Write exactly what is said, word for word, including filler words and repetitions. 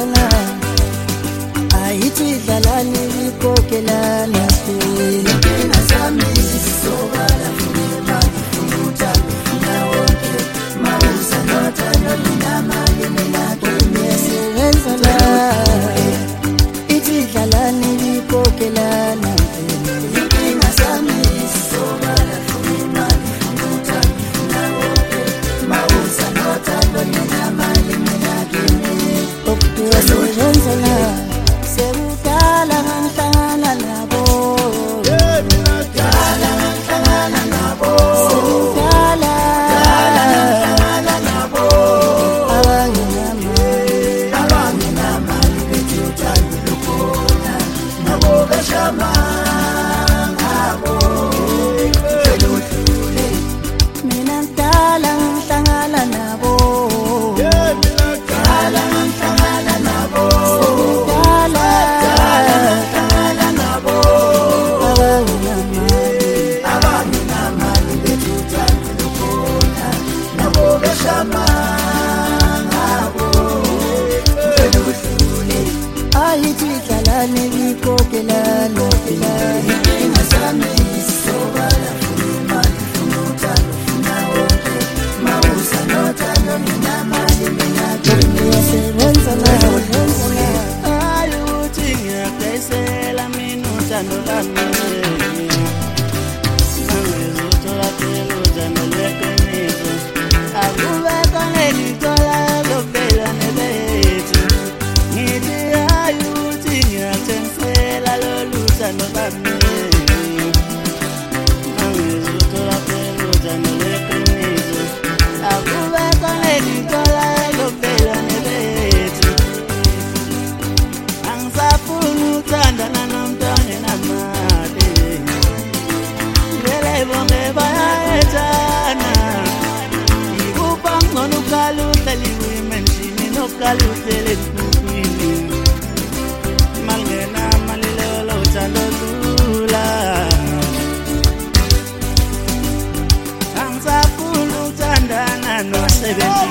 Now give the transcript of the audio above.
Sisebenzana ayithi dlalani ikokelana inkinga zami zisobala funa futa funa wonke mawuza nothando ninamali mina sisebenzana ithi dlalani ikokelana inkinga zami zisobala funa futa funa wonke mawuza nothando ninamali mina sisebenzana sekudala ngihlangana nabo sekudala ngihlangana nabo sekudala ngihlangana nabo abanginamali abanginamali bethi uthando lukhona nabo beshama ngabo seludlule mina ngidala ngihlangana nabo ngidala ngihlangana nabo ayithi dlalani ikokelana inkinga zami zisobala funa funa uthando funa wonke mawuza nothando ninamali mina sisebenzana ayuthi ngiyadayisela mina uthando lami angizothola phela uthando lweqiniso akube khona lithola lokuphela nelethu ngithi ayuthi ngiyathengisela lolu thando lami angizothola phela uthando lweqiniso akube khona lithola lokuphela nelethu angisafuni uthandana nomntwana namali vele bonke bayayethana ikupha ngcono uqala uhleli kwimenshini nokuqala uhleli ebukwini malingena mali lelo uthando lula angisafuni uthandana nosebenzi